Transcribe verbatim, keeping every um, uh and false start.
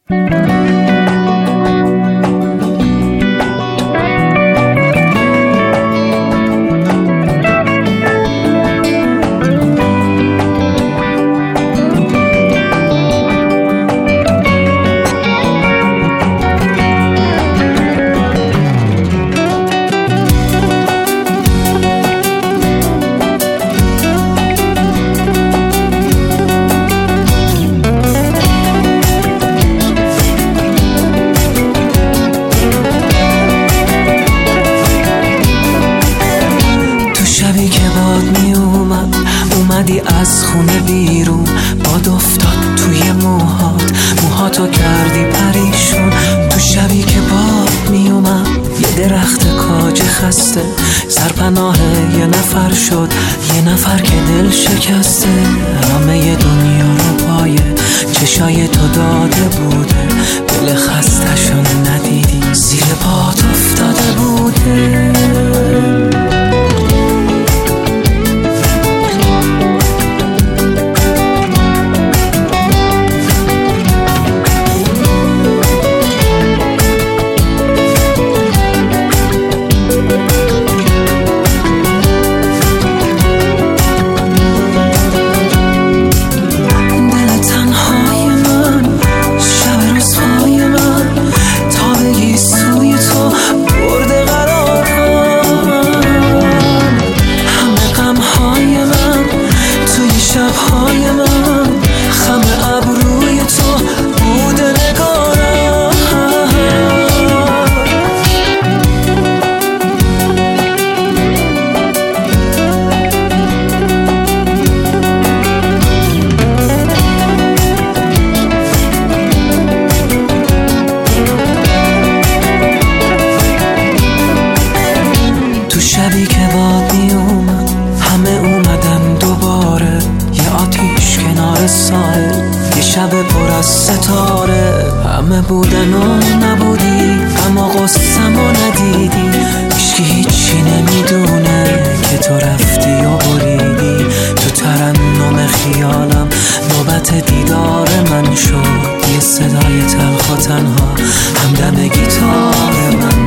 اومدی از خونه بیرون، باد افتاد توی موهات، موهاتو کردی پریشون. تو شبی که باد میومد یه درخت کاج خسته، سرپناه یه نفر شد، یه نفر که دل شکسته. همه دنیا رو پای چشای تو داده بوده، دل خستشون ندیدی زیر پات افتاده بوده. شبی که باد می اومد همه اومدن دوباره، یه آتیش کنار ساحل، یه شب پر از ستاره. همه بودن و نبودی، اما قصم و ندیدی. هیچکی هیچی نمیدونه که تو رفتی و بریدی. تو ترنم خیالم نوبت دیدار من شد، یه صدای تلخ و تنها همدم گیتار من